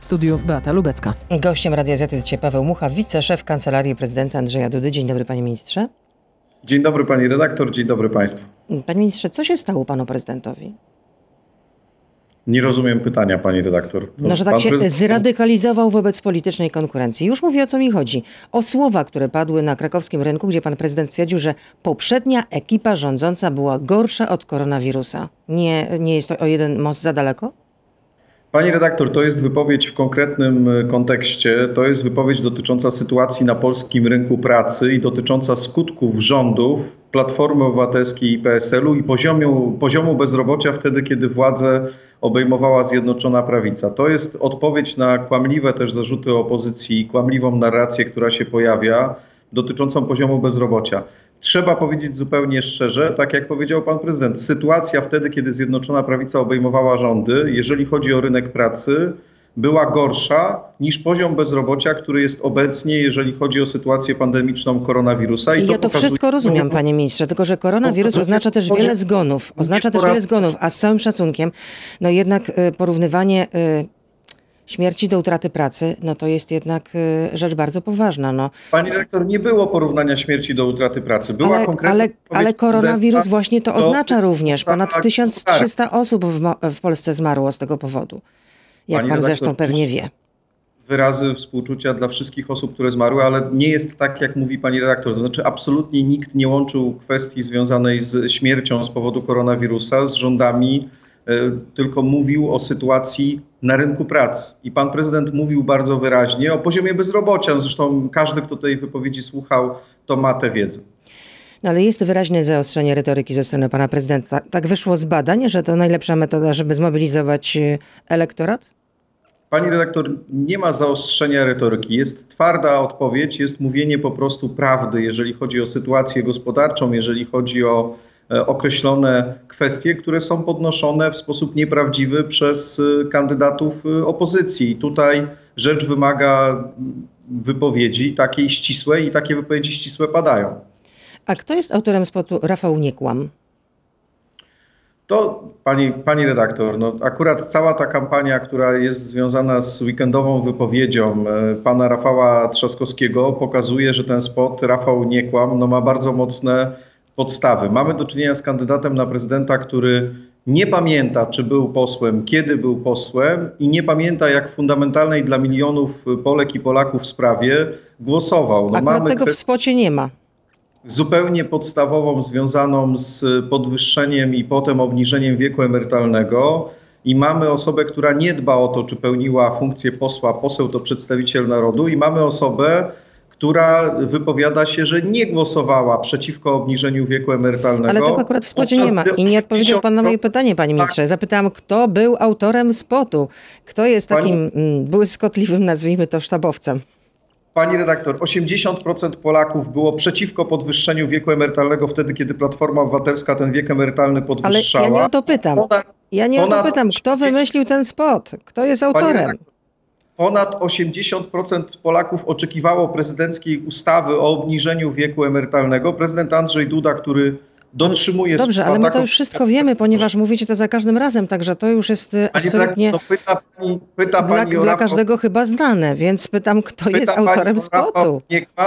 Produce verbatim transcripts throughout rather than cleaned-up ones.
studiu Beata Lubecka. Gościem Radia Z jest dzisiaj Paweł Mucha, wiceszef Kancelarii Prezydenta Andrzeja Dudy. Dzień dobry, panie ministrze. Dzień dobry, pani redaktor, dzień dobry państwu. Panie ministrze, co się stało panu prezydentowi? Nie rozumiem pytania, pani redaktor. No, no że tak pan się prezydent... zradykalizował wobec politycznej konkurencji. Już mówię, o co mi chodzi. O słowa, które padły na krakowskim rynku, gdzie pan prezydent stwierdził, że poprzednia ekipa rządząca była gorsza od koronawirusa. Nie, nie jest to o jeden most za daleko? Pani redaktor, to jest wypowiedź w konkretnym kontekście. To jest wypowiedź dotycząca sytuacji na polskim rynku pracy i dotycząca skutków rządów Platformy Obywatelskiej i P S L u i poziomu, poziomu bezrobocia wtedy, kiedy władzę obejmowała Zjednoczona Prawica. To jest odpowiedź na kłamliwe też zarzuty opozycji, kłamliwą narrację, która się pojawia, dotyczącą poziomu bezrobocia. Trzeba powiedzieć zupełnie szczerze, tak jak powiedział pan prezydent, sytuacja wtedy, kiedy Zjednoczona Prawica obejmowała rządy, jeżeli chodzi o rynek pracy, była gorsza niż poziom bezrobocia, który jest obecnie, jeżeli chodzi o sytuację pandemiczną koronawirusa. I, I to ja to pokazuje... wszystko rozumiem, panie ministrze, tylko że koronawirus to oznacza też wiele zgonów, oznacza też wiele zgonów, a z całym szacunkiem, no jednak y, porównywanie y, śmierci do utraty pracy, no to jest jednak y, rzecz bardzo poważna. No. Pani dyrektor, nie było porównania śmierci do utraty pracy. Była ale, konkretna ale, ale koronawirus właśnie to oznacza do... również. Ponad tysiąc trzysta osób w, w Polsce zmarło z tego powodu. Jak Pani pan redaktor, zresztą pewnie wie. Wyrazy współczucia dla wszystkich osób, które zmarły, ale nie jest tak, jak mówi pani redaktor. To znaczy absolutnie nikt nie łączył kwestii związanej z śmiercią z powodu koronawirusa z rządami, y, tylko mówił o sytuacji na rynku pracy. I pan prezydent mówił bardzo wyraźnie o poziomie bezrobocia. Zresztą każdy, kto tej wypowiedzi słuchał, to ma tę wiedzę. No ale jest wyraźne zaostrzenie retoryki ze strony pana prezydenta. Tak wyszło z badań, że to najlepsza metoda, żeby zmobilizować elektorat? Pani redaktor, nie ma zaostrzenia retoryki. Jest twarda odpowiedź, jest mówienie po prostu prawdy, jeżeli chodzi o sytuację gospodarczą, jeżeli chodzi o e, określone kwestie, które są podnoszone w sposób nieprawdziwy przez e, kandydatów e, opozycji. I tutaj rzecz wymaga wypowiedzi takiej ścisłej i takie wypowiedzi ścisłe padają. A kto jest autorem spotu Rafał Nie Kłam? To pani, pani redaktor, no akurat cała ta kampania, która jest związana z weekendową wypowiedzią e, pana Rafała Trzaskowskiego, pokazuje, że ten spot Rafał Nie Kłam no, ma bardzo mocne podstawy. Mamy do czynienia z kandydatem na prezydenta, który nie pamięta, czy był posłem, kiedy był posłem i nie pamięta, jak w fundamentalnej dla milionów Polek i Polaków sprawie głosował. No, akurat mamy tego w spocie nie ma. Zupełnie podstawową, związaną z podwyższeniem i potem obniżeniem wieku emerytalnego i mamy osobę, która nie dba o to, czy pełniła funkcję posła. Poseł to przedstawiciel narodu i mamy osobę, która wypowiada się, że nie głosowała przeciwko obniżeniu wieku emerytalnego. Ale tego akurat w spocie nie ma i nie odpowiedział pan na moje pytanie, panie ministrze. Zapytałam, kto był autorem spotu? Kto jest takim pani... błyskotliwym, nazwijmy to, sztabowcem? Pani redaktor, osiemdziesiąt procent Polaków było przeciwko podwyższeniu wieku emerytalnego wtedy, kiedy Platforma Obywatelska ten wiek emerytalny podwyższała. Ale ja nie o to pytam. Ponad, ja nie o to pytam. Kto wymyślił ten spot? Kto jest autorem? Ponad osiemdziesiąt procent Polaków oczekiwało prezydenckiej ustawy o obniżeniu wieku emerytalnego. Prezydent Andrzej Duda, który dotrzymuje... Dobrze, ale my to już wszystko wiemy, ponieważ mówicie to za każdym razem, także to już jest pani absolutnie tak, pyta pani, pyta dla, pani dla każdego chyba znane, więc pytam, kto pyta jest autorem spotu.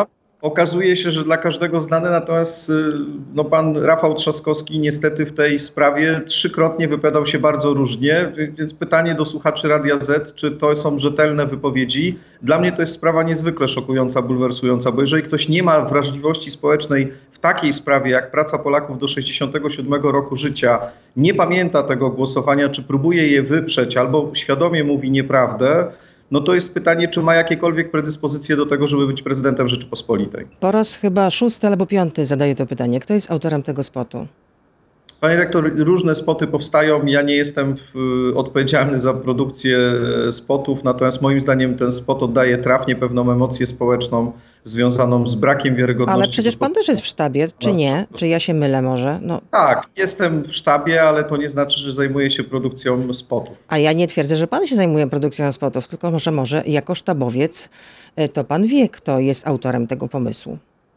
Okazuje się, że dla każdego znane, natomiast no, pan Rafał Trzaskowski niestety w tej sprawie trzykrotnie wypowiadał się bardzo różnie, więc pytanie do słuchaczy Radia Z, czy to są rzetelne wypowiedzi. Dla mnie to jest sprawa niezwykle szokująca, bulwersująca, bo jeżeli ktoś nie ma wrażliwości społecznej w takiej sprawie jak praca Polaków do sześćdziesiątego siódmego roku życia, nie pamięta tego głosowania, czy próbuje je wyprzeć albo świadomie mówi nieprawdę, no to jest pytanie, czy ma jakiekolwiek predyspozycje do tego, żeby być prezydentem Rzeczypospolitej. Po raz chyba szósty albo piąty zadaję to pytanie. Kto jest autorem tego spotu? Panie rektor, różne spoty powstają. Ja nie jestem w, odpowiedzialny za produkcję spotów, natomiast moim zdaniem ten spot oddaje trafnie pewną emocję społeczną związaną z brakiem wiarygodności. Ale przecież pan też jest w sztabie, czy nie? Czy ja się mylę może? No. Tak, jestem w sztabie, ale to nie znaczy, że zajmuję się produkcją spotów. A ja nie twierdzę, że pan się zajmuje produkcją spotów, tylko może, może jako sztabowiec to pan wie, kto jest autorem tego pomysłu.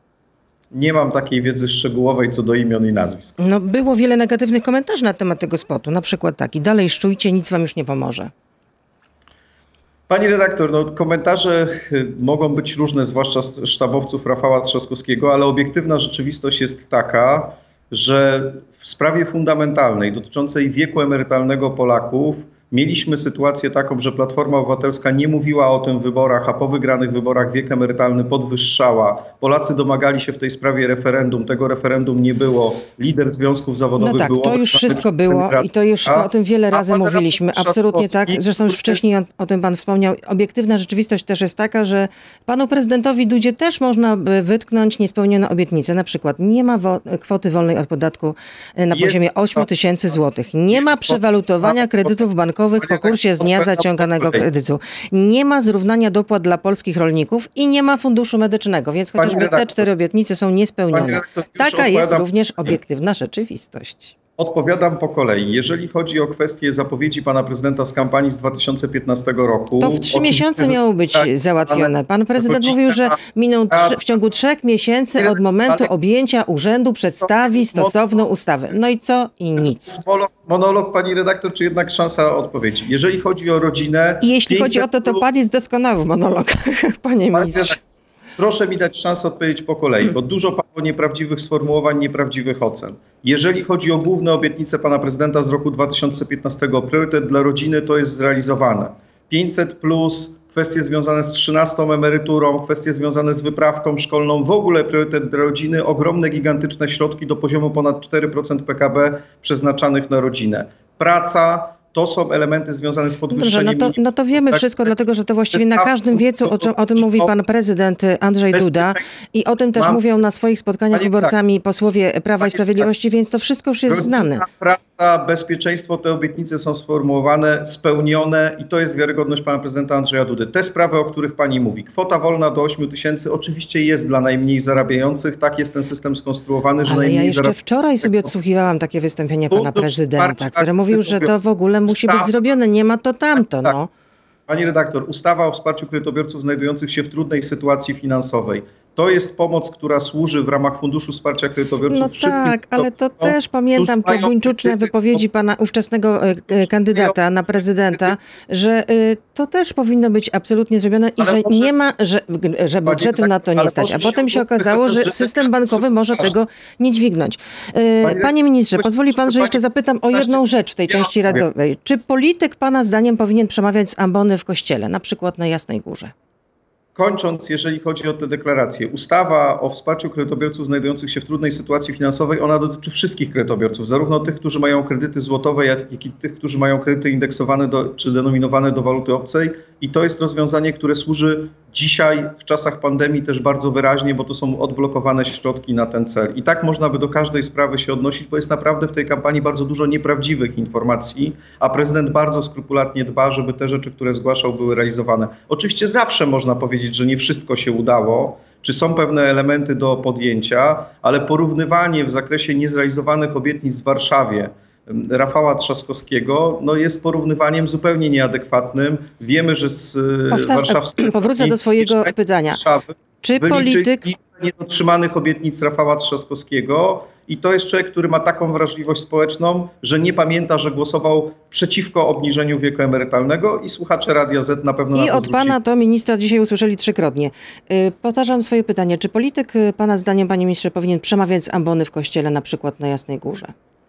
Nie mam takiej wiedzy szczegółowej co do imion i nazwisk. No, było wiele negatywnych komentarzy na temat tego spotu. Na przykład taki: dalej szczujcie, nic wam już nie pomoże. Pani redaktor, no, komentarze mogą być różne, zwłaszcza sztabowców Rafała Trzaskowskiego, ale obiektywna rzeczywistość jest taka, że w sprawie fundamentalnej dotyczącej wieku emerytalnego Polaków mieliśmy sytuację taką, że Platforma Obywatelska nie mówiła o tym w wyborach, a po wygranych wyborach wiek emerytalny podwyższała. Polacy domagali się w tej sprawie referendum. Tego referendum nie było. Lider związków zawodowych No tak, był... to już wszystko było i to już o tym wiele razy mówiliśmy. Absolutnie tak. Zresztą już wcześniej o, o tym pan wspomniał. Obiektywna rzeczywistość też jest taka, że panu prezydentowi Dudzie też można by wytknąć niespełnione obietnice. Na przykład nie ma wo- kwoty wolnej od podatku na Jest- poziomie osiem tysięcy złotych. Nie ma Jest- przewalutowania kredytów bankowych po kursie z dnia zaciąganego kredytu. Nie ma zrównania dopłat dla polskich rolników i nie ma funduszu medycznego, więc Pani chociażby te redaktor, cztery obietnice są Pani niespełnione. redaktor, już Taka jest odpowiadam- również obiektywna rzeczywistość. Odpowiadam po kolei. Jeżeli chodzi o kwestię zapowiedzi pana prezydenta z kampanii z dwa tysiące piętnastego roku... To w trzy oczywiście, miesiące że- miało być tak, załatwione. Pan prezydent godzina mówił, że miną trzy, w ciągu trzech miesięcy od momentu ale- objęcia urzędu przedstawi stosowną ustawę. No i co? I nic. Monolog, monolog pani redaktor, czy jednak szansa odpowiedzi? Jeżeli chodzi o rodzinę... I jeśli chodzi o to, pięćset to pan jest doskonały w monologach, panie Pani ministrze. redaktor, proszę mi dać szansę odpowiedzieć po kolei, bo dużo padło nieprawdziwych sformułowań, nieprawdziwych ocen. Jeżeli chodzi o główne obietnice pana prezydenta z roku dwa tysiące piętnastego, priorytet dla rodziny to jest zrealizowane. pięćset plus, kwestie związane z trzynastą emeryturą, kwestie związane z wyprawką szkolną, w ogóle priorytet dla rodziny, ogromne, gigantyczne środki do poziomu ponad cztery procent P K B przeznaczanych na rodzinę. Praca. To są elementy związane z Dobrze, podwyższeniem... no to, no to wiemy tak, wszystko, dlatego że to właściwie na stawki, każdym wiecu, o, czym, o tym mówi pan prezydent Andrzej Duda i o tym też Mam- mówią na swoich spotkaniach z Panie wyborcami posłowie Prawa i Panie Sprawiedliwości, więc to wszystko już jest Rodzina, znane. praca, bezpieczeństwo, te obietnice są sformułowane, spełnione i to jest wiarygodność pana prezydenta Andrzeja Dudy. Te sprawy, o których pani mówi, kwota wolna do ośmiu tysięcy oczywiście jest dla najmniej zarabiających, tak jest ten system skonstruowany, że Ale ja najmniej jeszcze zarabiających... wczoraj sobie odsłuchiwałam takie wystąpienie pana Fundusz prezydenta, wsparcia który mówił, że to w ogóle musi być Ustawa- zrobione, nie ma to tamto, Tak. no. Pani redaktor, ustawa o wsparciu kredytobiorców znajdujących się w trudnej sytuacji finansowej. To jest pomoc, która służy w ramach Funduszu Wsparcia Kredytobiorców No wszystkim, tak, ale to którzy też pamiętam te mają buńczuczne kredyty, wypowiedzi pana ówczesnego e, e, kandydata na prezydenta, że y, to też powinno być absolutnie zrobione i Ale że może- nie ma, że, że budżetu na to nie ale stać. A może się potem się umówmy, okazało, że że- system bankowy może tego nie dźwignąć. E, Panie- Panie ministrze, Właśnie- pozwoli pan, że jeszcze Panie- zapytam o jedną rzecz w tej Ja części odpowiem. radiowej. Czy polityk pana zdaniem powinien przemawiać z ambony w kościele, na przykład na Jasnej Górze? Kończąc, jeżeli chodzi o te deklaracje, ustawa o wsparciu kredytobiorców znajdujących się w trudnej sytuacji finansowej, ona dotyczy wszystkich kredytobiorców, zarówno tych, którzy mają kredyty złotowe, jak i tych, którzy mają kredyty indeksowane do, czy denominowane do waluty obcej. I to jest rozwiązanie, które służy dzisiaj w czasach pandemii też bardzo wyraźnie, bo to są odblokowane środki na ten cel. I tak można by do każdej sprawy się odnosić, bo jest naprawdę w tej kampanii bardzo dużo nieprawdziwych informacji, a prezydent bardzo skrupulatnie dba, żeby te rzeczy, które zgłaszał, były realizowane. Oczywiście zawsze można powiedzieć, że nie wszystko się udało, czy są pewne elementy do podjęcia, ale porównywanie w zakresie niezrealizowanych obietnic w Warszawie Rafała Trzaskowskiego no jest porównywaniem zupełnie nieadekwatnym. Wiemy, że z Powsta- warszawskich... powrócę do swojego pytania. Warszawy Czy wyliczyli polityk... liczbę niedotrzymanych obietnic Rafała Trzaskowskiego i to jest człowiek, który ma taką wrażliwość społeczną, że nie pamięta, że głosował przeciwko obniżeniu wieku emerytalnego i słuchacze Radia Z na pewno na I to od zwrócili. pana to ministra dzisiaj usłyszeli trzykrotnie. Yy, Powtarzam swoje pytanie. Czy polityk y, pana zdaniem, panie ministrze, powinien przemawiać z ambony w kościele, na przykład na Jasnej Górze?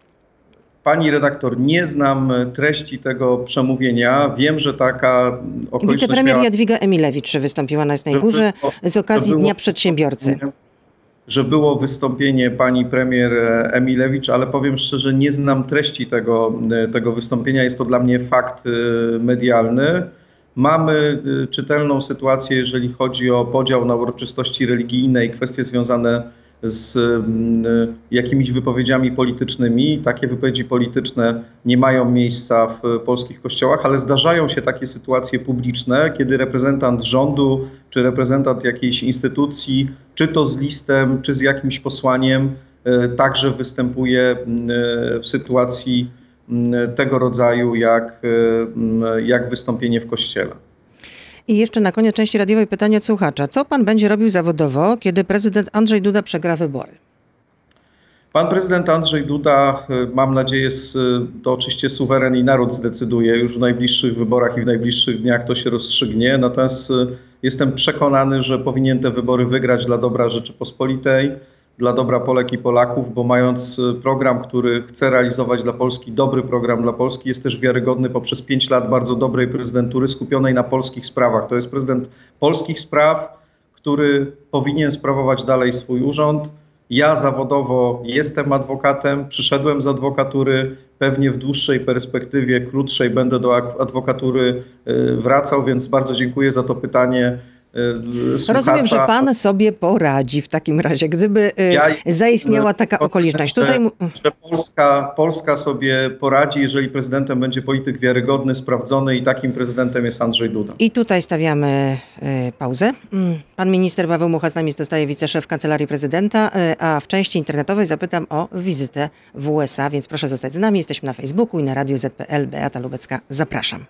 Pani redaktor, nie znam treści tego przemówienia. Wiem, że taka okoliczność Wicepremier miała... Jadwiga Emilewicz wystąpiła na Jasnej że Górze było- z okazji że było Dnia Przedsiębiorcy. wystąpienie- Że było wystąpienie pani premier Emilewicz, ale powiem szczerze, nie znam treści tego, tego wystąpienia. Jest to dla mnie fakt medialny. Mamy czytelną sytuację, jeżeli chodzi o podział na uroczystości religijne i kwestie związane z jakimiś wypowiedziami politycznymi. Takie wypowiedzi polityczne nie mają miejsca w polskich kościołach, ale zdarzają się takie sytuacje publiczne, kiedy reprezentant rządu czy reprezentant jakiejś instytucji, czy to z listem, czy z jakimś posłaniem, także występuje w sytuacji tego rodzaju jak, jak wystąpienie w kościele. I jeszcze na koniec części radiowej pytanie od słuchacza. Co pan będzie robił zawodowo, kiedy prezydent Andrzej Duda przegra wybory? Pan prezydent Andrzej Duda, mam nadzieję, to oczywiście suweren i naród zdecyduje, już w najbliższych wyborach i w najbliższych dniach to się rozstrzygnie. Natomiast jestem przekonany, że powinien te wybory wygrać dla dobra Rzeczypospolitej, dla dobra Polek i Polaków, bo mając program, który chce realizować dla Polski, dobry program dla Polski, jest też wiarygodny poprzez pięć lat bardzo dobrej prezydentury skupionej na polskich sprawach. To jest prezydent polskich spraw, który powinien sprawować dalej swój urząd. Ja zawodowo jestem adwokatem, przyszedłem z adwokatury, pewnie w dłuższej perspektywie, krótszej będę do adwokatury wracał, więc bardzo dziękuję za to pytanie. Słuchacza. Rozumiem, że pan sobie poradzi w takim razie, gdyby ja zaistniała taka okoliczność. Tutaj... Że, że Polska, Polska sobie poradzi, jeżeli prezydentem będzie polityk wiarygodny, sprawdzony i takim prezydentem jest Andrzej Duda. I tutaj stawiamy y, pauzę. Pan minister Paweł Mucha z nami zostaje wiceszef Kancelarii Prezydenta, y, a w części internetowej zapytam o wizytę w U S A, więc proszę zostać z nami. Jesteśmy na Facebooku i na Radiu Z P L. Beata Lubecka, zapraszam.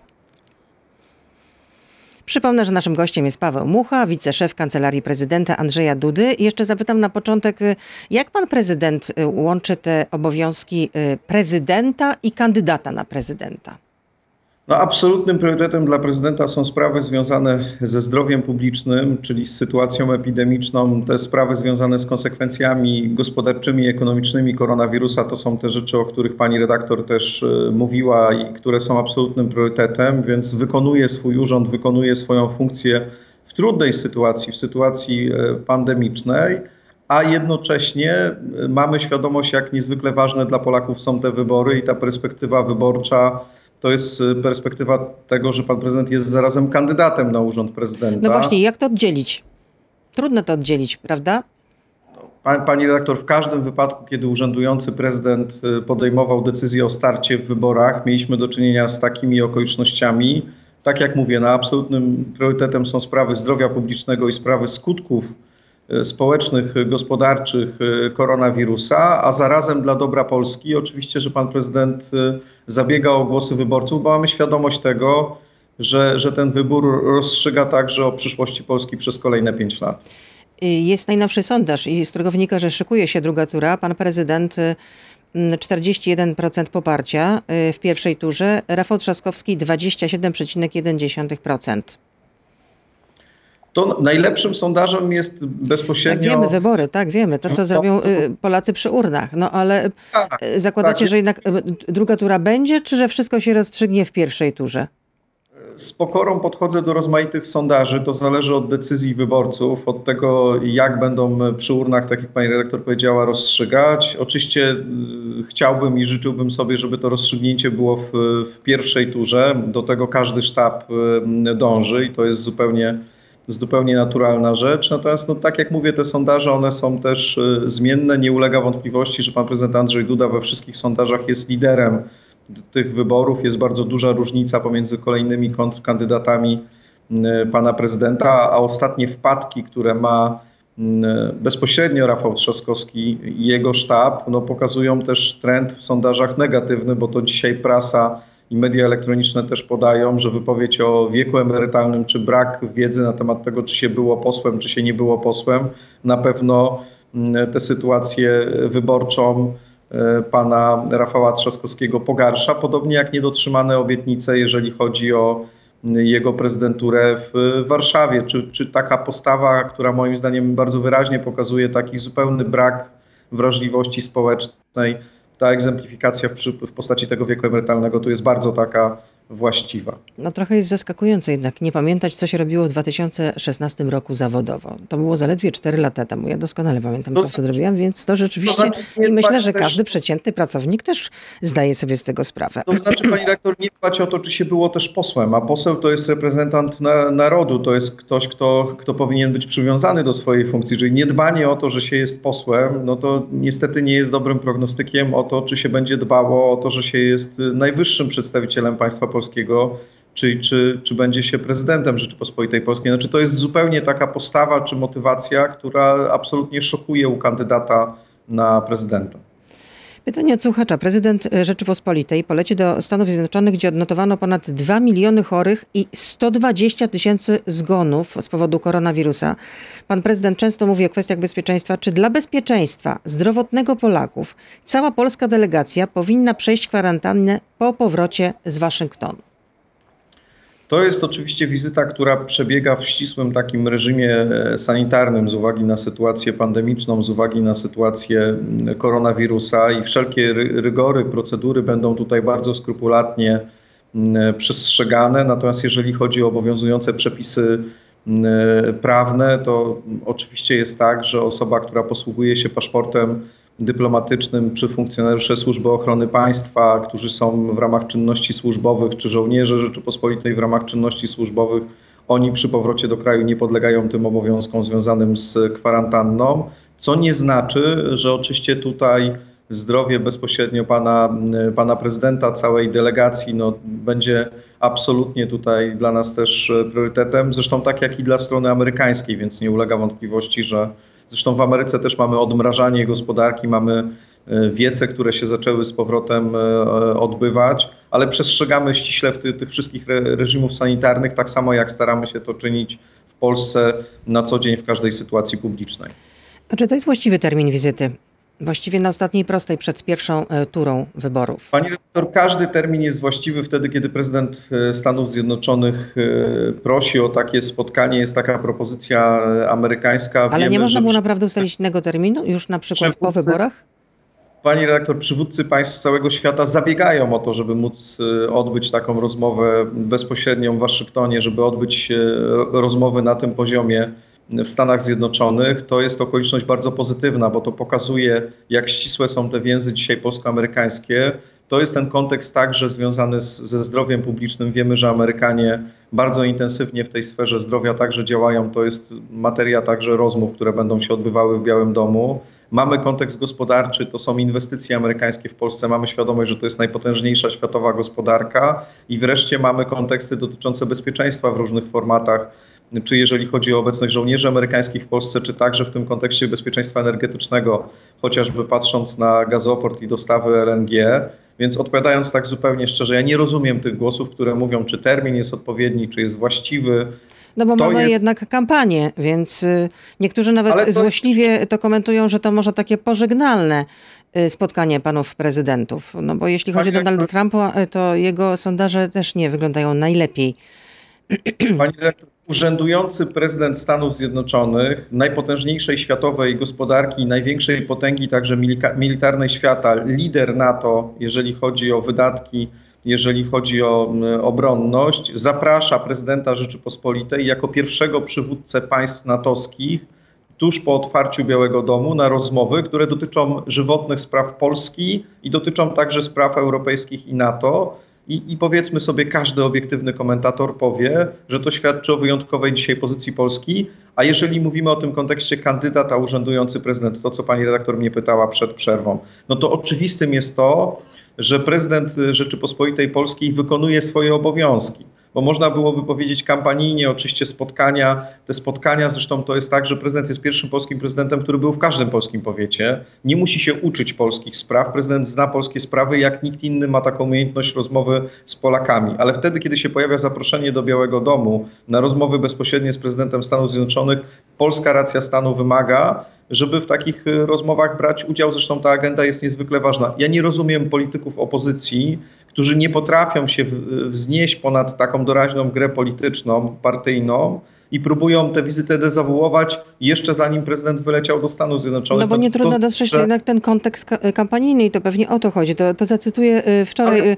Przypomnę, że naszym gościem jest Paweł Mucha, wiceszef Kancelarii Prezydenta Andrzeja Dudy. I jeszcze zapytam na początek, jak pan prezydent łączy te obowiązki prezydenta i kandydata na prezydenta? No, absolutnym priorytetem dla prezydenta są sprawy związane ze zdrowiem publicznym, czyli z sytuacją epidemiczną. Te sprawy związane z konsekwencjami gospodarczymi i ekonomicznymi koronawirusa to są te rzeczy, o których pani redaktor też mówiła i które są absolutnym priorytetem, więc wykonuje swój urząd, wykonuje swoją funkcję w trudnej sytuacji, w sytuacji pandemicznej, a jednocześnie mamy świadomość, jak niezwykle ważne dla Polaków są te wybory i ta perspektywa wyborcza. To jest perspektywa tego, że pan prezydent jest zarazem kandydatem na urząd prezydenta. No właśnie, jak to oddzielić? Trudno to oddzielić, prawda? Pani redaktor, w każdym wypadku, kiedy urzędujący prezydent podejmował decyzję o starcie w wyborach, mieliśmy do czynienia z takimi okolicznościami. Tak jak mówię, no, absolutnym priorytetem są sprawy zdrowia publicznego i sprawy skutków społecznych, gospodarczych koronawirusa, a zarazem dla dobra Polski oczywiście, że pan prezydent zabiega o głosy wyborców, bo mamy świadomość tego, że, że ten wybór rozstrzyga także o przyszłości Polski przez kolejne pięć lat. Jest najnowszy sondaż, z którego wynika, że szykuje się druga tura. Pan prezydent czterdzieści jeden procent poparcia w pierwszej turze, Rafał Trzaskowski dwadzieścia siedem przecinek jeden procent. To najlepszym sondażem jest bezpośrednio... Tak, wiemy, wybory, tak, wiemy. To, co zrobią Polacy przy urnach. No ale tak, zakładacie, tak, że jednak druga tura będzie, czy że wszystko się rozstrzygnie w pierwszej turze? Z pokorą podchodzę do rozmaitych sondaży. To zależy od decyzji wyborców, od tego, jak będą przy urnach, tak jak pani redaktor powiedziała, rozstrzygać. Oczywiście chciałbym i życzyłbym sobie, żeby to rozstrzygnięcie było w, w pierwszej turze. Do tego każdy sztab dąży i to jest zupełnie... zupełnie naturalna rzecz. Natomiast no, tak jak mówię, te sondaże, one są też y, zmienne. Nie ulega wątpliwości, że pan prezydent Andrzej Duda we wszystkich sondażach jest liderem tych wyborów. Jest bardzo duża różnica pomiędzy kolejnymi kontrkandydatami y, pana prezydenta, a ostatnie wpadki, które ma y, bezpośrednio Rafał Trzaskowski i jego sztab, no, pokazują też trend w sondażach negatywny, bo to dzisiaj prasa i media elektroniczne też podają, że wypowiedź o wieku emerytalnym, czy brak wiedzy na temat tego, czy się było posłem, czy się nie było posłem, na pewno tę sytuację wyborczą pana Rafała Trzaskowskiego pogarsza. Podobnie jak niedotrzymane obietnice, jeżeli chodzi o jego prezydenturę w Warszawie. Czy, czy taka postawa, która moim zdaniem bardzo wyraźnie pokazuje taki zupełny brak wrażliwości społecznej, ta egzemplifikacja w, w postaci tego wieku emerytalnego tu jest bardzo taka właściwa. No trochę jest zaskakujące jednak nie pamiętać, co się robiło w dwa tysiące szesnastym roku zawodowo. To było zaledwie cztery lata temu. Ja doskonale pamiętam, co wtedy robiłam, więc to rzeczywiście... To znaczy, i myślę, że każdy też... przeciętny pracownik też zdaje sobie z tego sprawę. To znaczy, pani redaktor, nie dbać o to, czy się było też posłem, a poseł to jest reprezentant na, narodu, to jest ktoś, kto, kto powinien być przywiązany do swojej funkcji, czyli niedbanie o to, że się jest posłem, no to niestety nie jest dobrym prognostykiem o to, czy się będzie dbało o to, że się jest najwyższym przedstawicielem państwa polskiego, czy, czy, czy będzie się prezydentem Rzeczypospolitej Polskiej. Znaczy to jest zupełnie taka postawa czy motywacja, która absolutnie szokuje u kandydata na prezydenta. Pytanie od słuchacza. Prezydent Rzeczypospolitej poleci do Stanów Zjednoczonych, gdzie odnotowano ponad dwa miliony chorych i sto dwadzieścia tysięcy zgonów z powodu koronawirusa. Pan prezydent często mówi o kwestiach bezpieczeństwa. Czy dla bezpieczeństwa zdrowotnego Polaków cała polska delegacja powinna przejść kwarantannę po powrocie z Waszyngtonu? To jest oczywiście wizyta, która przebiega w ścisłym takim reżimie sanitarnym z uwagi na sytuację pandemiczną, z uwagi na sytuację koronawirusa i wszelkie rygory, procedury będą tutaj bardzo skrupulatnie przestrzegane. Natomiast jeżeli chodzi o obowiązujące przepisy prawne, to oczywiście jest tak, że osoba, która posługuje się paszportem dyplomatycznym, czy funkcjonariusze Służby Ochrony Państwa, którzy są w ramach czynności służbowych, czy żołnierze Rzeczypospolitej w ramach czynności służbowych, oni przy powrocie do kraju nie podlegają tym obowiązkom związanym z kwarantanną, co nie znaczy, że oczywiście tutaj zdrowie bezpośrednio pana, pana prezydenta, całej delegacji no, będzie absolutnie tutaj dla nas też priorytetem, zresztą tak jak i dla strony amerykańskiej, więc nie ulega wątpliwości, że zresztą w Ameryce też mamy odmrażanie gospodarki, mamy wiece, które się zaczęły z powrotem odbywać, ale przestrzegamy ściśle w ty, tych wszystkich re, reżimów sanitarnych, tak samo jak staramy się to czynić w Polsce na co dzień w każdej sytuacji publicznej. A czy to jest właściwy termin wizyty? Właściwie na ostatniej prostej przed pierwszą turą wyborów. Pani redaktor, każdy termin jest właściwy wtedy, kiedy prezydent Stanów Zjednoczonych prosi o takie spotkanie. Jest taka propozycja amerykańska. Ale Wiemy, nie można że było naprawdę ustalić innego terminu już na przykład po wyborach? Pani redaktor, przywódcy państw z całego świata zabiegają o to, żeby móc odbyć taką rozmowę bezpośrednią w Waszyngtonie, żeby odbyć rozmowy na tym poziomie w Stanach Zjednoczonych. To jest okoliczność bardzo pozytywna, bo to pokazuje, jak ścisłe są te więzy dzisiaj polsko-amerykańskie. To jest ten kontekst także związany z, ze zdrowiem publicznym. Wiemy, że Amerykanie bardzo intensywnie w tej sferze zdrowia także działają. To jest materia także rozmów, które będą się odbywały w Białym Domu. Mamy kontekst gospodarczy, to są inwestycje amerykańskie w Polsce. Mamy świadomość, że to jest najpotężniejsza światowa gospodarka. I wreszcie mamy konteksty dotyczące bezpieczeństwa w różnych formatach, czy jeżeli chodzi o obecność żołnierzy amerykańskich w Polsce, czy także w tym kontekście bezpieczeństwa energetycznego, chociażby patrząc na gazoport i dostawy L N G. Więc odpowiadając tak zupełnie szczerze, ja nie rozumiem tych głosów, które mówią, czy termin jest odpowiedni, czy jest właściwy. No bo To mamy jest... jednak kampanię, więc y, niektórzy nawet Ale to- złośliwie to komentują, że to może takie pożegnalne y, spotkanie panów prezydentów. No bo jeśli chodzi o Pani Donalda redaktor- Trumpa, y, to jego sondaże też nie wyglądają najlepiej. Pani redaktor, urzędujący prezydent Stanów Zjednoczonych, najpotężniejszej światowej gospodarki i największej potęgi także milika- militarnej świata, lider NATO, jeżeli chodzi o wydatki, jeżeli chodzi o mm, obronność, zaprasza prezydenta Rzeczypospolitej jako pierwszego przywódcę państw natowskich tuż po otwarciu Białego Domu na rozmowy, które dotyczą żywotnych spraw Polski i dotyczą także spraw europejskich i NATO. I, I powiedzmy sobie, każdy obiektywny komentator powie, że to świadczy o wyjątkowej dzisiaj pozycji Polski. A jeżeli mówimy o tym kontekście kandydat, a urzędujący prezydent, to co pani redaktor mnie pytała przed przerwą, no to oczywistym jest to, że prezydent Rzeczypospolitej Polskiej wykonuje swoje obowiązki. Bo można byłoby powiedzieć kampanijnie, oczywiście spotkania, te spotkania, zresztą to jest tak, że prezydent jest pierwszym polskim prezydentem, który był w każdym polskim powiecie. Nie musi się uczyć polskich spraw. Prezydent zna polskie sprawy, jak nikt inny ma taką umiejętność rozmowy z Polakami. Ale wtedy, kiedy się pojawia zaproszenie do Białego Domu na rozmowy bezpośrednie z prezydentem Stanów Zjednoczonych, polska racja stanu wymaga, żeby w takich rozmowach brać udział. Zresztą ta agenda jest niezwykle ważna. Ja nie rozumiem polityków opozycji, którzy nie potrafią się wznieść ponad taką doraźną grę polityczną, partyjną i próbują tę wizytę dezawuować jeszcze zanim prezydent wyleciał do Stanów Zjednoczonych. No bo To- nie to- trudno dostrzec że- jednak ten kontekst ka- kampanijny i to pewnie o to chodzi. To, to zacytuję y, wczoraj Ale y, y,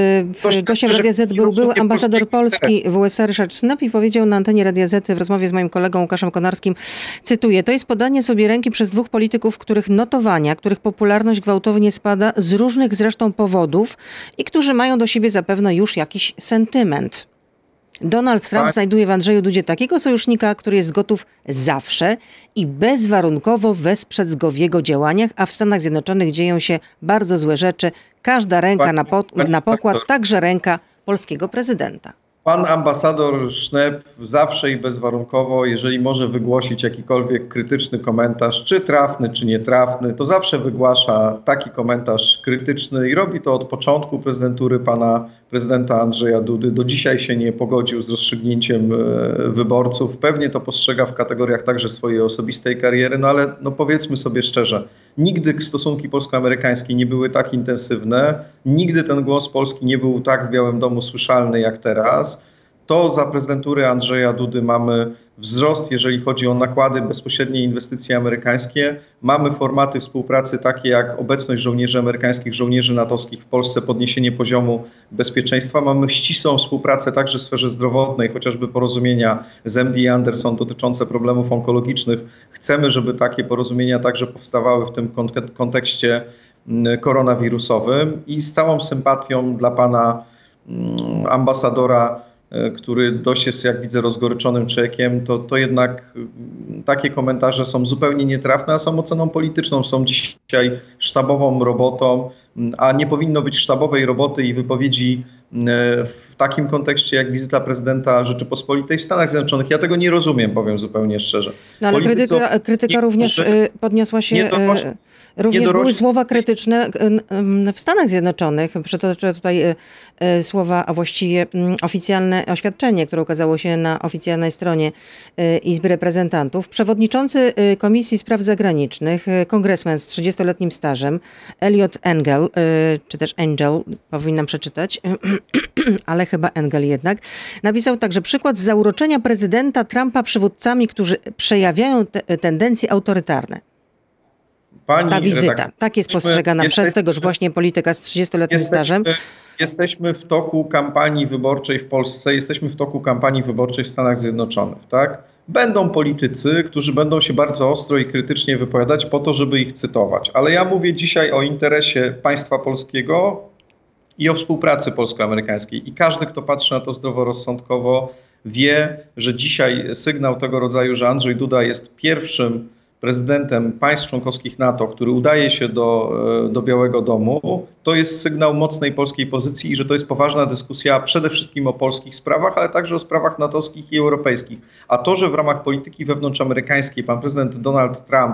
w to gościem znaczy, Radia że Z był rozumie były ambasador polskiego Polski w U S A Ryszard Snop i powiedział na antenie Radia Z w rozmowie z moim kolegą Łukaszem Konarskim, cytuję, to jest podanie sobie ręki przez dwóch polityków, których notowania, których popularność gwałtownie spada z różnych zresztą powodów i którzy mają do siebie zapewne już jakiś sentyment. Donald Trump Tak. znajduje w Andrzeju Dudzie takiego sojusznika, który jest gotów zawsze i bezwarunkowo wesprzeć go w jego działaniach, a w Stanach Zjednoczonych dzieją się bardzo złe rzeczy. Każda ręka Pani- na, po, pani na pokład, redaktor. także ręka polskiego prezydenta. Pan ambasador Sznep zawsze i bezwarunkowo, jeżeli może wygłosić jakikolwiek krytyczny komentarz, czy trafny, czy nietrafny, to zawsze wygłasza taki komentarz krytyczny i robi to od początku prezydentury pana prezydenta Andrzeja Dudy. Do dzisiaj się nie pogodził z rozstrzygnięciem wyborców. Pewnie to postrzega w kategoriach także swojej osobistej kariery, no ale no powiedzmy sobie szczerze, nigdy stosunki polsko-amerykańskie nie były tak intensywne, nigdy ten głos Polski nie był tak w Białym Domu słyszalny jak teraz. To za prezydentury Andrzeja Dudy mamy wzrost, jeżeli chodzi o nakłady, bezpośrednie inwestycje amerykańskie. Mamy formaty współpracy takie jak obecność żołnierzy amerykańskich, żołnierzy natowskich w Polsce, podniesienie poziomu bezpieczeństwa. Mamy ścisłą współpracę także w sferze zdrowotnej, chociażby porozumienia z M D Anderson dotyczące problemów onkologicznych. Chcemy, żeby takie porozumienia także powstawały w tym kontekście koronawirusowym i z całą sympatią dla pana ambasadora, który dość jest, jak widzę, rozgoryczonym człowiekiem, to, to jednak takie komentarze są zupełnie nietrafne, a są oceną polityczną, są dzisiaj sztabową robotą, a nie powinno być sztabowej roboty i wypowiedzi w takim kontekście jak wizyta prezydenta Rzeczypospolitej w Stanach Zjednoczonych. Ja tego nie rozumiem, powiem zupełnie szczerze. No ale krytyka, krytyka również podniosła się... Również były słowa krytyczne w Stanach Zjednoczonych. Przytoczę tutaj słowa, a właściwie oficjalne oświadczenie, które ukazało się na oficjalnej stronie Izby Reprezentantów. Przewodniczący Komisji Spraw Zagranicznych, kongresmen z trzydziestoletnim stażem, Eliot Engel, czy też Angel, powinnam przeczytać, ale chyba Engel jednak, napisał także przykład zauroczenia prezydenta Trumpa przywódcami, którzy przejawiają te tendencje autorytarne. Pani Ta wizyta, redaktor, tak jest postrzegana jesteśmy, przez tegoż właśnie polityka z trzydziestoletnim stażem. Jesteśmy w toku kampanii wyborczej w Polsce, jesteśmy w toku kampanii wyborczej w Stanach Zjednoczonych, tak? Będą politycy, którzy będą się bardzo ostro i krytycznie wypowiadać po to, żeby ich cytować. Ale ja mówię dzisiaj o interesie państwa polskiego i o współpracy polsko-amerykańskiej. I każdy, kto patrzy na to zdroworozsądkowo, wie, że dzisiaj sygnał tego rodzaju, że Andrzej Duda jest pierwszym prezydentem państw członkowskich NATO, który udaje się do, do Białego Domu, to jest sygnał mocnej polskiej pozycji i że to jest poważna dyskusja przede wszystkim o polskich sprawach, ale także o sprawach natowskich i europejskich. A to, że w ramach polityki wewnątrzamerykańskiej pan prezydent Donald Trump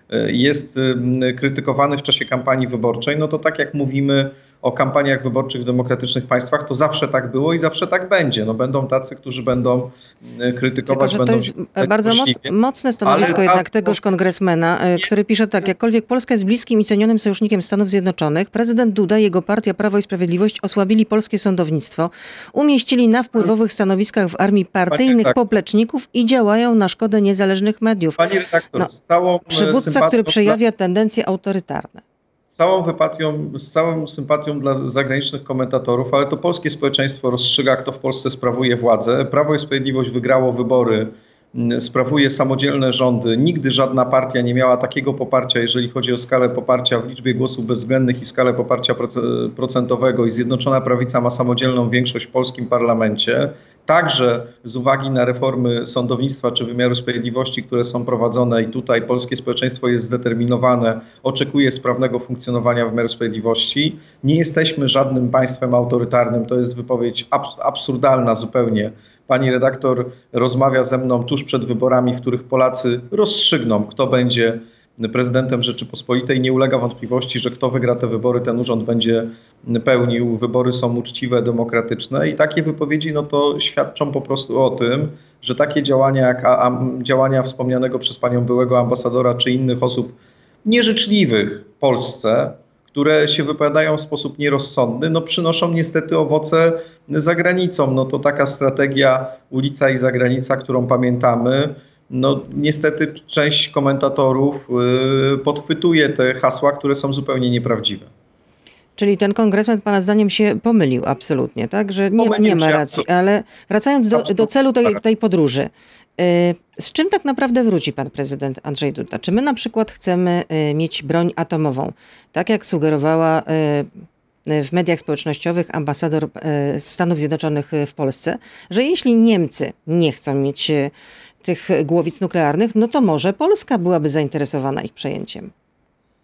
jest krytykowany w czasie kampanii wyborczej, no to tak jak mówimy o kampaniach wyborczych w demokratycznych państwach, to zawsze tak było i zawsze tak będzie. No będą tacy, którzy będą krytykować. Tylko, że to jest bardzo mocne stanowisko ale jednak tegoż kongresmena, jest, który pisze tak: jakkolwiek Polska jest bliskim i cenionym sojusznikiem Stanów Zjednoczonych, prezydent Duda i jego partia Prawo i Sprawiedliwość osłabili polskie sądownictwo, umieścili na wpływowych stanowiskach w armii partyjnych popleczników i działają na szkodę niezależnych mediów. Pani redaktor, no, z całą przywódca, który przejawia tendencje autorytarne. Z całą wypatią, z całą sympatią dla zagranicznych komentatorów, ale to polskie społeczeństwo rozstrzyga, kto w Polsce sprawuje władzę. Prawo i Sprawiedliwość wygrało wybory, sprawuje samodzielne rządy. Nigdy żadna partia nie miała takiego poparcia, jeżeli chodzi o skalę poparcia w liczbie głosów bezwzględnych i skalę poparcia procentowego, i Zjednoczona Prawica ma samodzielną większość w polskim parlamencie. Także z uwagi na reformy sądownictwa czy wymiaru sprawiedliwości, które są prowadzone, i tutaj polskie społeczeństwo jest zdeterminowane, oczekuje sprawnego funkcjonowania wymiaru sprawiedliwości. Nie jesteśmy żadnym państwem autorytarnym, to jest wypowiedź abs- absurdalna zupełnie. Pani redaktor rozmawia ze mną tuż przed wyborami, w których Polacy rozstrzygną, kto będzie prezydentem Rzeczypospolitej. Nie ulega wątpliwości, że kto wygra te wybory, ten urząd będzie pełnił. Wybory są uczciwe, demokratyczne i takie wypowiedzi no to świadczą po prostu o tym, że takie działania jak a, a, działania wspomnianego przez panią byłego ambasadora czy innych osób nieżyczliwych w Polsce, które się wypowiadają w sposób nierozsądny, no przynoszą niestety owoce za granicą. No to taka strategia ulica i zagranica, którą pamiętamy. No niestety część komentatorów yy, podchwytuje te hasła, które są zupełnie nieprawdziwe. Czyli ten kongresmen pana zdaniem się pomylił absolutnie, tak? Że nie, nie ma racji. Ale wracając do, do celu tej, tej podróży. Yy, z czym tak naprawdę wróci pan prezydent Andrzej Duda? Czy my na przykład chcemy yy, mieć broń atomową? Tak jak sugerowała yy, w mediach społecznościowych ambasador yy, Stanów Zjednoczonych w Polsce, że jeśli Niemcy nie chcą mieć yy, tych głowic nuklearnych, no to może Polska byłaby zainteresowana ich przejęciem.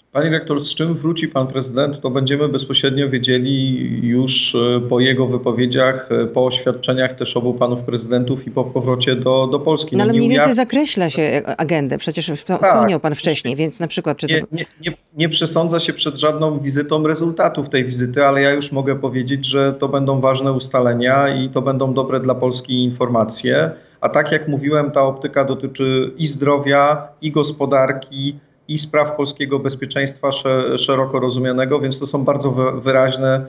Pani rektor, z czym wróci pan prezydent, to będziemy bezpośrednio wiedzieli już po jego wypowiedziach, po oświadczeniach też obu panów prezydentów i po powrocie do, do Polski. No ale nie mniej więcej ujawni- zakreśla się agendę, przecież wspomniał pan wcześniej, więc na przykład czy to... Nie, nie, nie, nie przesądza się przed żadną wizytą rezultatów tej wizyty, ale ja już mogę powiedzieć, że to będą ważne ustalenia i to będą dobre dla Polski informacje. A tak jak mówiłem, ta optyka dotyczy i zdrowia, i gospodarki, i spraw polskiego bezpieczeństwa szeroko rozumianego, więc to są bardzo wyraźne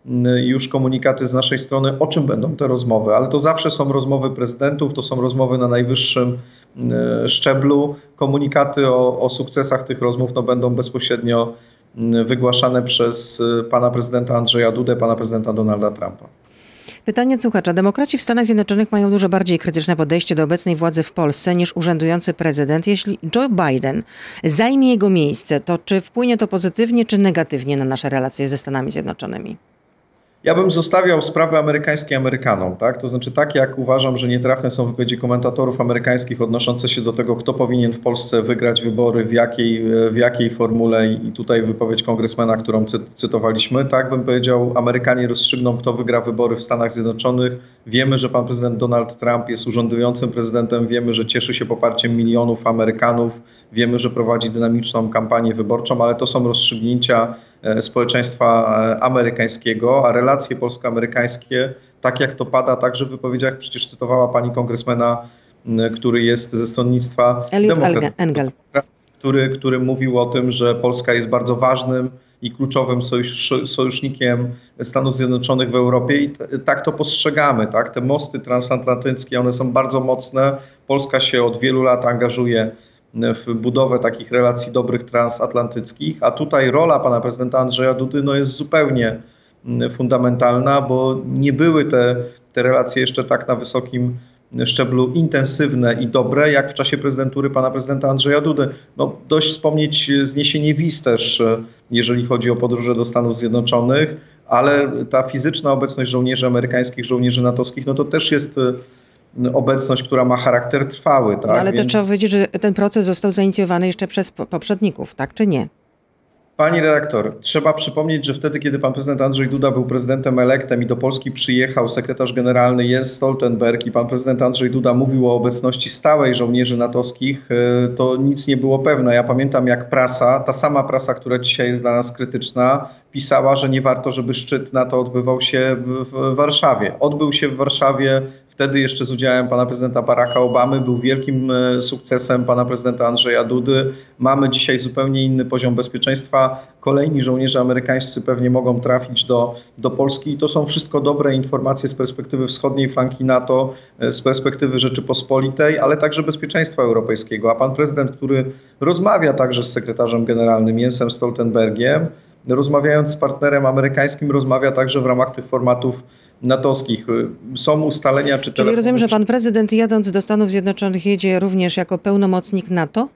już komunikaty z naszej strony, o czym będą te rozmowy. Ale to zawsze są rozmowy prezydentów, to są rozmowy na najwyższym szczeblu. Komunikaty o, o sukcesach tych rozmów no, będą bezpośrednio wygłaszane przez pana prezydenta Andrzeja Dudę, pana prezydenta Donalda Trumpa. Pytanie od słuchacza. Demokraci w Stanach Zjednoczonych mają dużo bardziej krytyczne podejście do obecnej władzy w Polsce niż urzędujący prezydent. Jeśli Joe Biden zajmie jego miejsce, to czy wpłynie to pozytywnie czy negatywnie na nasze relacje ze Stanami Zjednoczonymi? Ja bym zostawiał sprawy amerykańskie Amerykanom, tak? To znaczy tak jak uważam, że nietrafne są wypowiedzi komentatorów amerykańskich odnoszące się do tego, kto powinien w Polsce wygrać wybory, w jakiej, w jakiej formule i tutaj wypowiedź kongresmena, którą cy, cytowaliśmy, tak bym powiedział, Amerykanie rozstrzygną, kto wygra wybory w Stanach Zjednoczonych. Wiemy, że pan prezydent Donald Trump jest urzędującym prezydentem, wiemy, że cieszy się poparciem milionów Amerykanów, wiemy, że prowadzi dynamiczną kampanię wyborczą, ale to są rozstrzygnięcia społeczeństwa amerykańskiego, a relacje polsko-amerykańskie, tak jak to pada także w wypowiedziach, przecież cytowała pani kongresmena, który jest ze stronnictwa Elliot Engel, który, który mówił o tym, że Polska jest bardzo ważnym i kluczowym sojusz, sojusznikiem Stanów Zjednoczonych w Europie i t- tak to postrzegamy. Tak? Te mosty transatlantyckie, one są bardzo mocne. Polska się od wielu lat angażuje w budowę takich relacji dobrych transatlantyckich, a tutaj rola pana prezydenta Andrzeja Dudy no, jest zupełnie fundamentalna, bo nie były te, te relacje jeszcze tak na wysokim szczeblu intensywne i dobre, jak w czasie prezydentury pana prezydenta Andrzeja Dudy. No, dość wspomnieć zniesienie wiz też, jeżeli chodzi o podróże do Stanów Zjednoczonych, ale ta fizyczna obecność żołnierzy amerykańskich, żołnierzy natowskich, no to też jest obecność, która ma charakter trwały. Tak? No, ale Więc... to trzeba powiedzieć, że ten proces został zainicjowany jeszcze przez poprzedników, tak czy nie? Pani redaktor, trzeba przypomnieć, że wtedy, kiedy pan prezydent Andrzej Duda był prezydentem elektem i do Polski przyjechał sekretarz generalny Jens Stoltenberg i pan prezydent Andrzej Duda mówił o obecności stałej żołnierzy natowskich, to nic nie było pewne. Ja pamiętam, jak prasa, ta sama prasa, która dzisiaj jest dla nas krytyczna, pisała, że nie warto, żeby szczyt NATO odbywał się w Warszawie. Odbył się w Warszawie wtedy jeszcze z udziałem pana prezydenta Baracka Obamy, był wielkim sukcesem pana prezydenta Andrzeja Dudy. Mamy dzisiaj zupełnie inny poziom bezpieczeństwa. Kolejni żołnierze amerykańscy pewnie mogą trafić do, do Polski i to są wszystko dobre informacje z perspektywy wschodniej flanki NATO, z perspektywy Rzeczypospolitej, ale także bezpieczeństwa europejskiego. A pan prezydent, który rozmawia także z sekretarzem generalnym Jensem Stoltenbergiem, rozmawiając z partnerem amerykańskim, rozmawia także w ramach tych formatów natowskich. Są ustalenia, czy... Czyli rozumiem, że pan prezydent jadąc do Stanów Zjednoczonych jedzie również jako pełnomocnik NATO?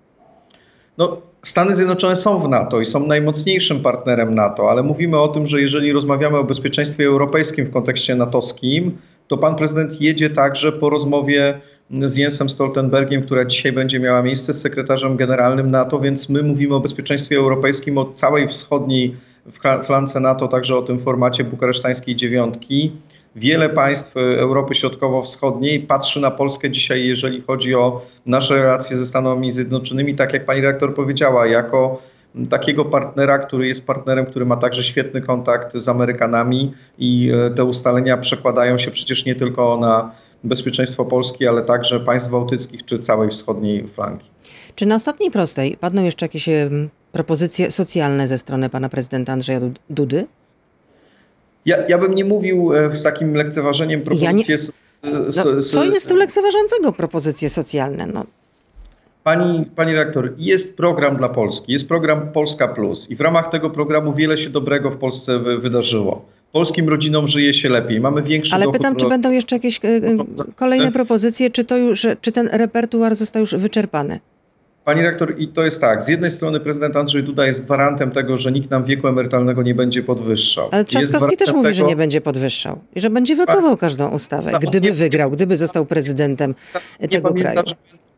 No, Stany Zjednoczone są w NATO i są najmocniejszym partnerem NATO, ale mówimy o tym, że jeżeli rozmawiamy o bezpieczeństwie europejskim w kontekście natowskim, to pan prezydent jedzie także po rozmowie z Jensem Stoltenbergiem, która dzisiaj będzie miała miejsce z sekretarzem generalnym NATO, więc my mówimy o bezpieczeństwie europejskim od całej wschodniej flance NATO, także o tym formacie bukaresztańskiej dziewiątki. Wiele państw Europy Środkowo-Wschodniej patrzy na Polskę dzisiaj, jeżeli chodzi o nasze relacje ze Stanami Zjednoczonymi, tak jak pani redaktor powiedziała, jako takiego partnera, który jest partnerem, który ma także świetny kontakt z Amerykanami i te ustalenia przekładają się przecież nie tylko na bezpieczeństwo Polski, ale także państw bałtyckich czy całej wschodniej flanki. Czy na ostatniej prostej padną jeszcze jakieś propozycje socjalne ze strony pana prezydenta Andrzeja Dudy? Ja, ja bym nie mówił z takim lekceważeniem propozycji... Ja nie... no, co jest tu lekceważącego propozycje socjalne? No. Pani, pani redaktor, jest program dla Polski, jest program Polska Plus i w ramach tego programu wiele się dobrego w Polsce wy, wydarzyło. Polskim rodzinom żyje się lepiej, mamy większy Ale dochód... pytam, czy będą jeszcze jakieś kolejne propozycje, czy, to już, czy ten repertuar został już wyczerpany? Pani rektor, i to jest tak, z jednej strony prezydent Andrzej Duda jest gwarantem tego, że nikt nam wieku emerytalnego nie będzie podwyższał. Ale Trzaskowski też mówi, tego, że nie będzie podwyższał i że będzie wetował każdą ustawę, no, gdyby nie, wygrał, gdyby został prezydentem nie tego pamięta, kraju. Że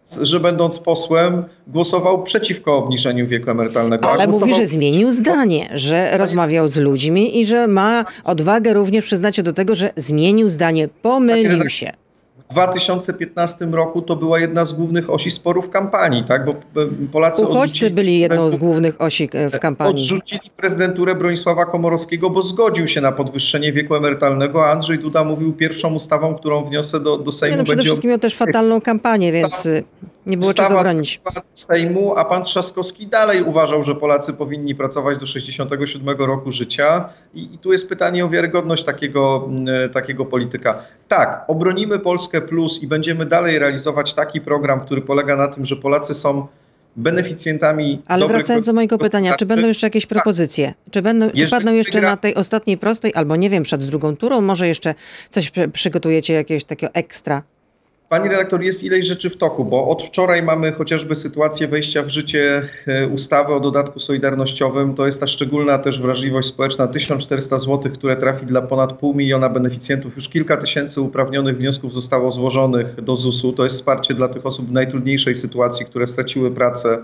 że będąc posłem głosował przeciwko obniżeniu wieku emerytalnego. Ale głosował... mówi, że zmienił zdanie, że rozmawiał z ludźmi i że ma odwagę również przyznać się do tego, że zmienił zdanie, pomylił się. W dwa tysiące piętnastym roku to była jedna z głównych osi sporów kampanii, tak? Bo Polacy Uchodźcy byli jedną z głównych osi w kampanii. Odrzucili prezydenturę Bronisława Komorowskiego, bo zgodził się na podwyższenie wieku emerytalnego, a Andrzej Duda mówił pierwszą ustawą, którą wniosę do, do Sejmu. Nie, no przede będzie... wszystkim miał też fatalną kampanię, więc nie było czego bronić. Sejmu, a pan Trzaskowski dalej uważał, że Polacy powinni pracować do sześćdziesiątego siódmego roku życia. I, i tu jest pytanie o wiarygodność takiego, takiego polityka. Tak, obronimy Polskę Plus i będziemy dalej realizować taki program, który polega na tym, że Polacy są beneficjentami. Ale wracając do mojego pytania, czy będą jeszcze jakieś propozycje? Czy, będą, czy padną jeszcze na tej ostatniej prostej, albo nie wiem, przed drugą turą, może jeszcze coś przygotujecie, jakiegoś takiego ekstra? Pani redaktor, jest ileś rzeczy w toku, bo od wczoraj mamy chociażby sytuację wejścia w życie ustawy o dodatku solidarnościowym. To jest ta szczególna też wrażliwość społeczna, tysiąc czterysta złotych, które trafi dla ponad pół miliona beneficjentów. Już kilka tysięcy uprawnionych wniosków zostało złożonych do zusu. To jest wsparcie dla tych osób w najtrudniejszej sytuacji, które straciły pracę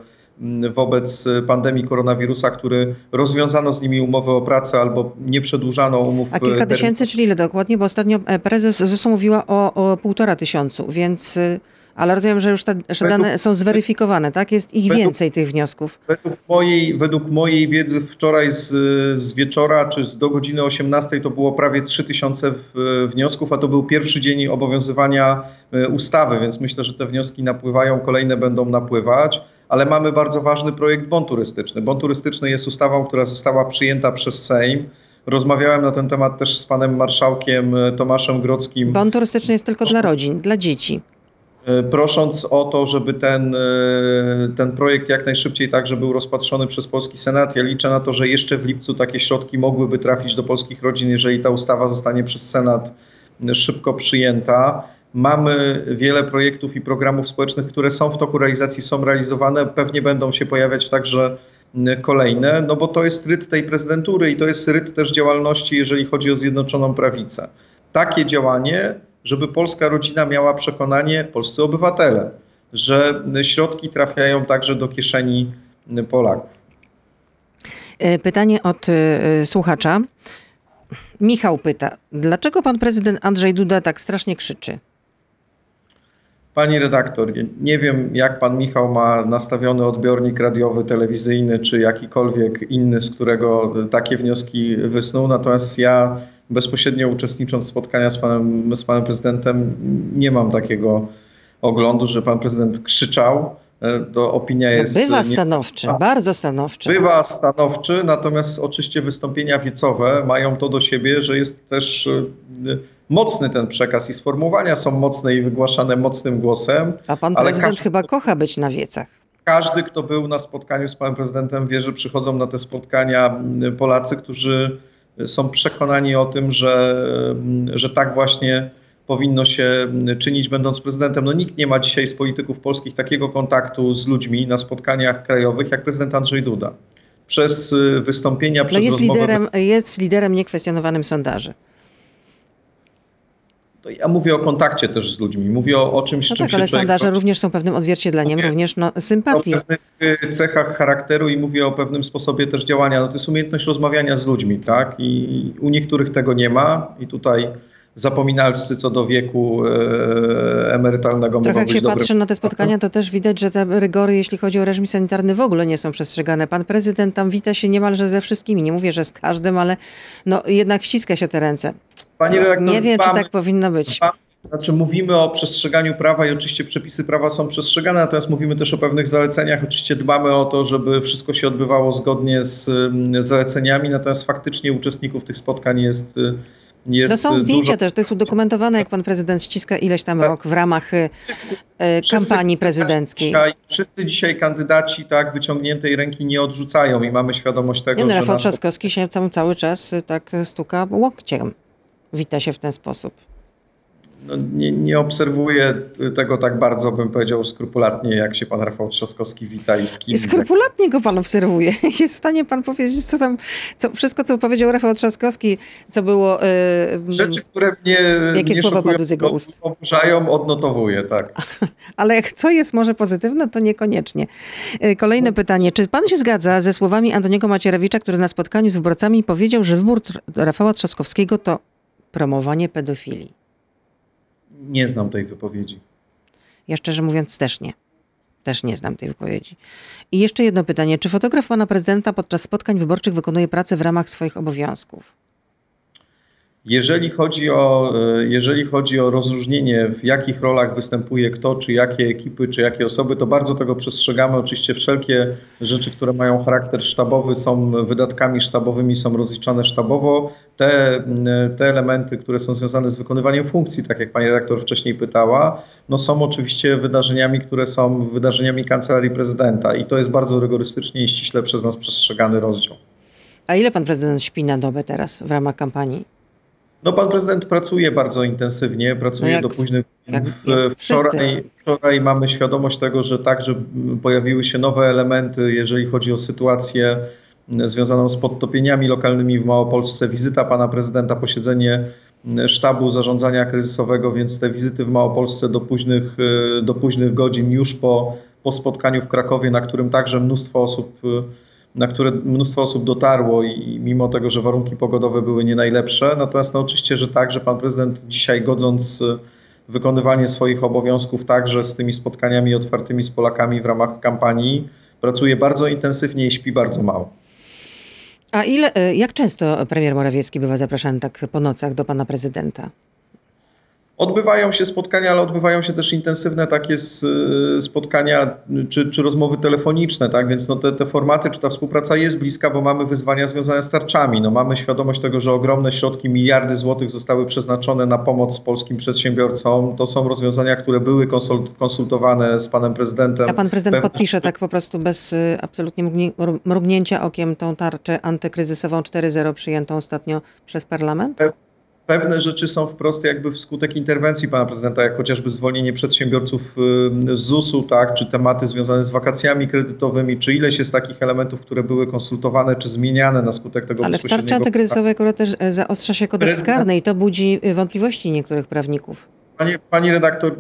wobec pandemii koronawirusa, który rozwiązano z nimi umowę o pracę albo nie przedłużano umów. A kilka tysięcy, czyli ile dokładnie? Bo ostatnio prezes zusu mówiła o, o półtora tysiącu, więc... Ale rozumiem, że już te że dane według, są zweryfikowane, tak? Jest ich według, więcej tych wniosków. Według mojej, według mojej wiedzy wczoraj z, z wieczora, czy z do godziny osiemnastej to było prawie trzy tysiące wniosków, a to był pierwszy dzień obowiązywania ustawy, więc myślę, że te wnioski napływają, kolejne będą napływać. Ale mamy bardzo ważny projekt bon turystyczny. Bon turystyczny jest ustawą, która została przyjęta przez Sejm. Rozmawiałem na ten temat też z panem marszałkiem Tomaszem Grodzkim. Bon turystyczny jest tylko dla rodzin, dla dzieci. Prosząc o to, żeby ten, ten projekt jak najszybciej także był rozpatrzony przez polski Senat. Ja liczę na to, że jeszcze w lipcu takie środki mogłyby trafić do polskich rodzin, jeżeli ta ustawa zostanie przez Senat szybko przyjęta. Mamy wiele projektów i programów społecznych, które są w toku realizacji, są realizowane. Pewnie będą się pojawiać także kolejne, no bo to jest rytm tej prezydentury i to jest rytm też działalności, jeżeli chodzi o Zjednoczoną Prawicę. Takie działanie, żeby polska rodzina miała przekonanie, polscy obywatele, że środki trafiają także do kieszeni Polaków. Pytanie od y, słuchacza. Michał pyta, dlaczego pan prezydent Andrzej Duda tak strasznie krzyczy? Pani redaktor, nie wiem, jak pan Michał ma nastawiony odbiornik radiowy, telewizyjny czy jakikolwiek inny, z którego takie wnioski wysnuł. Natomiast ja bezpośrednio uczestnicząc w spotkaniach z panem, z panem prezydentem nie mam takiego oglądu, że pan prezydent krzyczał. To opinia jest... To bywa stanowczy, nie... bardzo stanowczy. Bywa stanowczy, natomiast oczywiście wystąpienia wiecowe mają to do siebie, że jest też mocny ten przekaz i sformułowania są mocne i wygłaszane mocnym głosem. A pan prezydent każdy, chyba kocha być na wiecach. Każdy, kto był na spotkaniu z panem prezydentem, wie, że przychodzą na te spotkania Polacy, którzy są przekonani o tym, że, że tak właśnie powinno się czynić, będąc prezydentem. No nikt nie ma dzisiaj z polityków polskich takiego kontaktu z ludźmi na spotkaniach krajowych jak prezydent Andrzej Duda. Przez wystąpienia, no przez jest rozmowę... Liderem, jest liderem niekwestionowanym sondaży. To ja mówię o kontakcie też z ludźmi. Mówię o, o czymś, no czym tak, się ale sondaże człowiek... również są pewnym odzwierciedleniem, mówię również no, sympatii. O pewnych cechach charakteru i mówię o pewnym sposobie też działania. No to jest umiejętność rozmawiania z ludźmi, tak? I u niektórych tego nie ma i tutaj zapominalscy co do wieku e, emerytalnego Trochę mogą jak być się dobre. patrzy na te spotkania, to też widać, że te rygory, jeśli chodzi o reżim sanitarny, w ogóle nie są przestrzegane. Pan prezydent tam wita się niemalże ze wszystkimi. Nie mówię, że z każdym, ale no jednak ściska się te ręce. Pani redaktor, nie wiem, dbamy, czy tak powinno być. Dbamy, znaczy mówimy o przestrzeganiu prawa i oczywiście przepisy prawa są przestrzegane, natomiast mówimy też o pewnych zaleceniach. Oczywiście dbamy o to, żeby wszystko się odbywało zgodnie z zaleceniami, natomiast faktycznie uczestników tych spotkań jest Jest no są zdjęcia dużo... też, to jest udokumentowane, jak pan prezydent ściska ileś tam tak. rok w ramach wszyscy, kampanii wszyscy prezydenckiej. Dzisiaj, wszyscy dzisiaj kandydaci tak wyciągniętej ręki nie odrzucają i mamy świadomość tego, nie, no, że... Rafał nam... Trzaskowski się cały, cały czas tak stuka łokciem. Wita się w ten sposób. no, nie, nie obserwuję tego tak bardzo, bym powiedział, skrupulatnie, jak się pan Rafał Trzaskowski wita i z kim. Skrupulatnie go pan obserwuje. Jest w stanie pan powiedzieć, co tam, co, wszystko, co powiedział Rafał Trzaskowski, co było... Yy, Rzeczy, które mnie jakie nie słowa padły z jego ust? oburzają, odnotowuję, tak. Ale co jest może pozytywne, to niekoniecznie. Kolejne pytanie. Czy pan się zgadza ze słowami Antoniego Macierewicza, który na spotkaniu z wyborcami powiedział, że wybór Rafała Trzaskowskiego to promowanie pedofilii? Nie znam tej wypowiedzi. Ja szczerze mówiąc też nie. Też nie znam tej wypowiedzi. I jeszcze jedno pytanie. Czy fotograf pana prezydenta podczas spotkań wyborczych wykonuje pracę w ramach swoich obowiązków? Jeżeli chodzi o, jeżeli chodzi o rozróżnienie, w jakich rolach występuje kto, czy jakie ekipy, czy jakie osoby, to bardzo tego przestrzegamy. Oczywiście wszelkie rzeczy, które mają charakter sztabowy, są wydatkami sztabowymi, są rozliczane sztabowo. Te, te elementy, które są związane z wykonywaniem funkcji, tak jak pani redaktor wcześniej pytała, no są oczywiście wydarzeniami, które są wydarzeniami Kancelarii Prezydenta i to jest bardzo rygorystycznie i ściśle przez nas przestrzegany rozdział. A ile pan prezydent śpi na dobę teraz w ramach kampanii? No pan prezydent pracuje bardzo intensywnie, pracuje no jak, do późnych... jak, w, jak wczoraj, wczoraj mamy świadomość tego, że także pojawiły się nowe elementy, jeżeli chodzi o sytuację związaną z podtopieniami lokalnymi w Małopolsce. Wizyta pana prezydenta, posiedzenie sztabu zarządzania kryzysowego, więc te wizyty w Małopolsce do późnych, do późnych godzin już po, po spotkaniu w Krakowie, na którym także mnóstwo osób na które mnóstwo osób dotarło i mimo tego, że warunki pogodowe były nie najlepsze. Natomiast no oczywiście, że tak, że pan prezydent dzisiaj godząc wykonywanie swoich obowiązków także z tymi spotkaniami otwartymi z Polakami w ramach kampanii pracuje bardzo intensywnie i śpi bardzo mało. A ile, jak często premier Morawiecki bywa zapraszany tak po nocach do pana prezydenta? Odbywają się spotkania, ale odbywają się też intensywne takie spotkania czy, czy rozmowy telefoniczne, tak? Więc no te, te formaty, czy ta współpraca jest bliska, bo mamy wyzwania związane z tarczami. No mamy świadomość tego, że ogromne środki, miliardy złotych zostały przeznaczone na pomoc polskim przedsiębiorcom. To są rozwiązania, które były konsultowane z panem prezydentem. A pan prezydent Pewne... podpisze tak po prostu bez absolutnie mrugnięcia okiem tą tarczę antykryzysową cztery zero przyjętą ostatnio przez parlament? Pewne rzeczy są wprost jakby wskutek interwencji pana prezydenta, jak chociażby zwolnienie przedsiębiorców z zusu, tak, czy tematy związane z wakacjami kredytowymi, czy ileś jest takich elementów, które były konsultowane, czy zmieniane na skutek tego Ale w tarczy antykryzysowej akurat też zaostrza się kodeks karny i to budzi wątpliwości niektórych prawników. Pani, pani redaktor...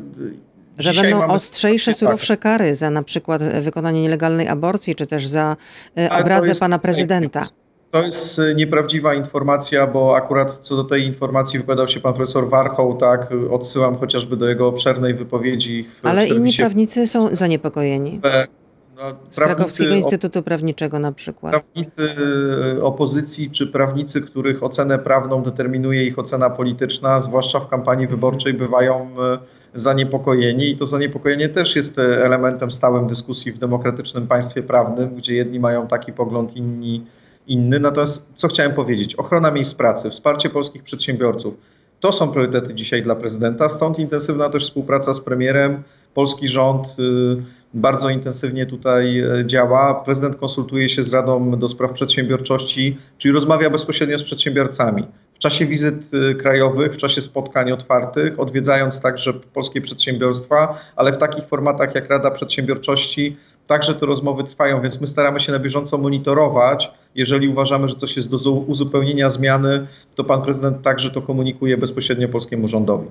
Że będą ostrzejsze, surowsze kary za na przykład wykonanie nielegalnej aborcji, czy też za obrazę jest, pana prezydenta. To jest nieprawdziwa informacja, bo akurat co do tej informacji wypowiadał się pan profesor Warchoł, tak, odsyłam chociażby do jego obszernej wypowiedzi. W Ale serwisie. Inni prawnicy są zaniepokojeni. No, z Krakowskiego Instytutu Prawniczego na przykład. Prawnicy opozycji czy prawnicy, których ocenę prawną determinuje ich ocena polityczna, zwłaszcza w kampanii wyborczej, bywają zaniepokojeni i to zaniepokojenie też jest elementem stałym dyskusji w demokratycznym państwie prawnym, gdzie jedni mają taki pogląd, inni inny. Natomiast co chciałem powiedzieć? Ochrona miejsc pracy, wsparcie polskich przedsiębiorców. To są priorytety dzisiaj dla prezydenta, stąd intensywna też współpraca z premierem. Polski rząd bardzo intensywnie tutaj działa. Prezydent konsultuje się z Radą do Spraw Przedsiębiorczości, czyli rozmawia bezpośrednio z przedsiębiorcami. W czasie wizyt krajowych, w czasie spotkań otwartych, odwiedzając także polskie przedsiębiorstwa, ale w takich formatach jak Rada Przedsiębiorczości także te rozmowy trwają, więc my staramy się na bieżąco monitorować. Jeżeli uważamy, że coś jest do uzupełnienia, zmiany, to pan prezydent także to komunikuje bezpośrednio polskiemu rządowi.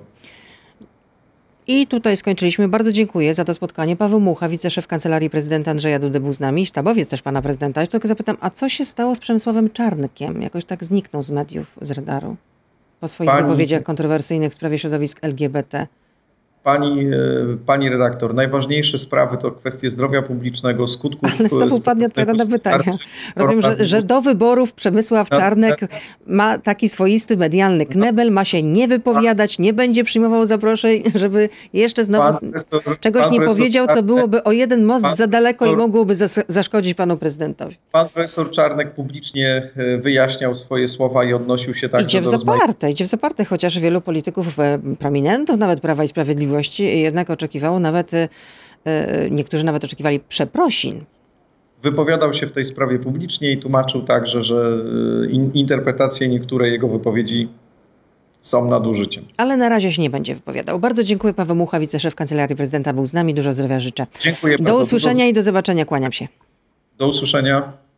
I tutaj skończyliśmy. Bardzo dziękuję za to spotkanie. Paweł Mucha, wiceszef Kancelarii Prezydenta Andrzeja Dudy był z nami, sztabowiec też pana prezydenta. Już tylko zapytam, a co się stało z Przemysławem Czarnkiem? Jakoś tak zniknął z mediów, z radaru po swoich Pani... wypowiedziach kontrowersyjnych w sprawie środowisk L G B T. Pani, pani redaktor, najważniejsze sprawy to kwestie zdrowia publicznego, skutków... Ale znowu pan nie odpowiada na pytania. Rozumiem, że, że do wyborów Przemysław Czarnek ma taki swoisty medialny knebel, ma się nie wypowiadać, nie będzie przyjmował zaproszeń, żeby jeszcze znowu profesor, czegoś nie powiedział, co byłoby o jeden most za daleko profesor, i mogłoby zas- zaszkodzić panu prezydentowi. Pan profesor Czarnek publicznie wyjaśniał swoje słowa i odnosił się także idzie do w zaparte, rozmaitych... Idzie w zaparte, chociaż wielu polityków prominentów, nawet Prawa i Sprawiedliwości, jednak oczekiwało nawet, niektórzy nawet oczekiwali przeprosin. Wypowiadał się w tej sprawie publicznie i tłumaczył także, że in, interpretacje niektóre jego wypowiedzi są nadużyciem. Ale na razie się nie będzie wypowiadał. Bardzo dziękuję. Paweł Mucha, wiceszef Kancelarii Prezydenta był z nami. Dużo zdrowia życzę. Dziękuję Do bardzo. usłyszenia i do zobaczenia. Kłaniam się. Do usłyszenia.